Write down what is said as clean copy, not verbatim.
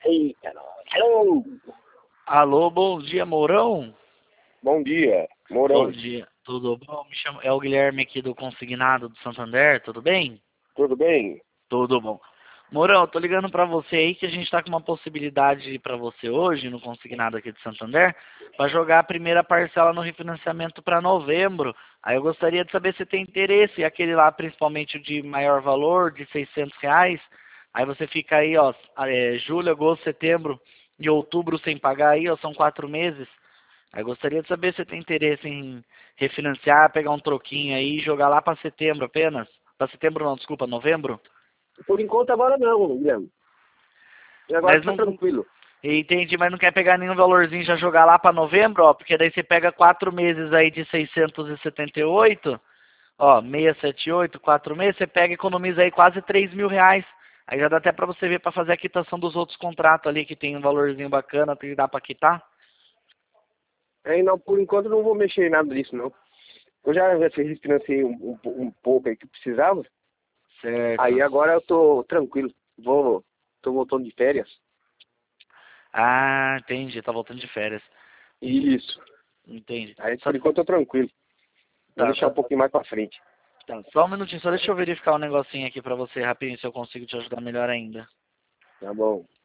Eita, nós. Alô! Alô, bom dia, Mourão? Bom dia, Bom Mourão. dia, tudo bom? É o Guilherme aqui do Consignado do Santander, tudo bem? Tudo bem? Tudo bom. Mourão, eu tô ligando pra você aí que a gente tá com uma possibilidade pra você hoje, no Consignado aqui de Santander, pra jogar a primeira parcela no refinanciamento pra novembro. Aí eu gostaria de saber se tem interesse, aquele lá principalmente o de maior valor, de R$ 600. Aí você fica aí, ó, julho, agosto, setembro e outubro sem pagar aí, ó, são 4 meses. Aí gostaria de saber se tem interesse em refinanciar, pegar um troquinho aí e jogar lá para setembro apenas. Para setembro não, desculpa, novembro. Por enquanto agora não, Guilherme. E agora Mas tá não, tranquilo. entendi, mas não quer pegar nenhum valorzinho já jogar lá para novembro, ó, porque daí você pega 4 meses aí de 678, ó, 678, 4 meses, você pega e economiza aí quase R$ 3.000. Aí já dá até para você ver para fazer a quitação dos outros contratos ali que tem um valorzinho bacana que dá para quitar. Aí não, por enquanto não vou mexer em nada disso, não. Eu já financei um pouco aí que precisava. Aí Certo. agora eu tô tranquilo. Tô voltando de férias. Ah, entendi, tá voltando de férias. Isso. Entendi. Aí Só, por enquanto eu tô tranquilo. Vou tá, deixar só, um pouquinho mais pra frente. tá, só um minutinho, só deixa eu verificar um negocinho aqui pra você rapidinho, se eu consigo te ajudar melhor ainda. Tá bom.